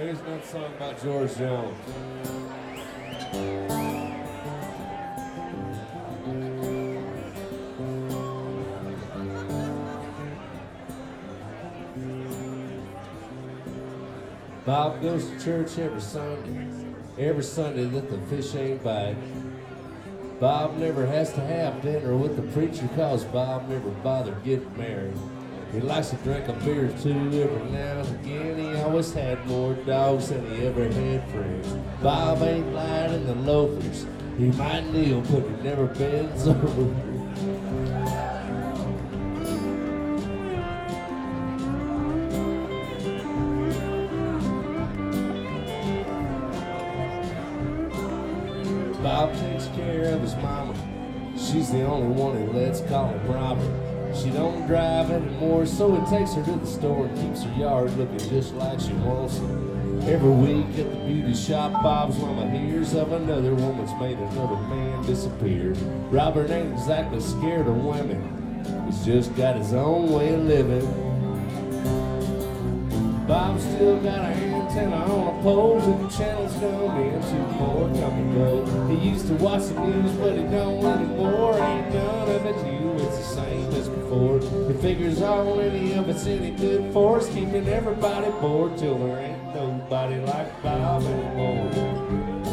Here's another song about George Jones. Bob goes to church every Sunday that the fish ain't biting. Bob never has to have dinner with the preacher cause Bob never bothered getting married. He likes to drink a beer or two every now and again. He always had more dogs than he ever had friends. Bob ain't lying in the loafers. He might kneel, but he never bends over. Bob takes care of his mama. She's the only one he lets call him Robert. She don't drive anymore, so he takes her to the store and keeps her yard looking just like she wants it. Every week at the beauty shop, Bob's mama hears of another woman's made another man disappear. Robert ain't exactly scared of women. He's just got his own way of living. Bob's still got a antenna on a pole till the channels come in, two more come and go. He used to watch the news, but he don't anymore. Ain't none of it new, it's the same as before. He figures all any of it's any good for us, keeping everybody bored till there ain't nobody like Bob anymore.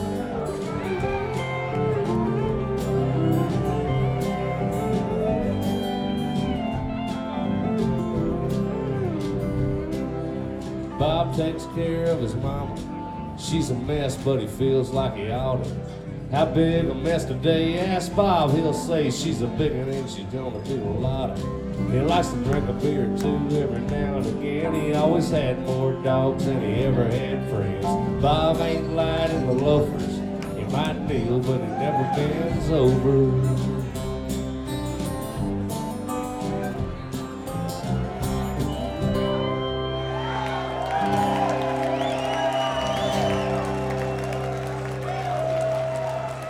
Bob takes care of his mama. She's a mess, but he feels like he oughta. How big a mess today? Ask Bob, he'll say she's a big one and she's gonna do a lot of. He likes to drink a beer or two every now and again. He always had more dogs than he ever had friends. Bob ain't lied in the loafers. He might kneel, but he never bends over.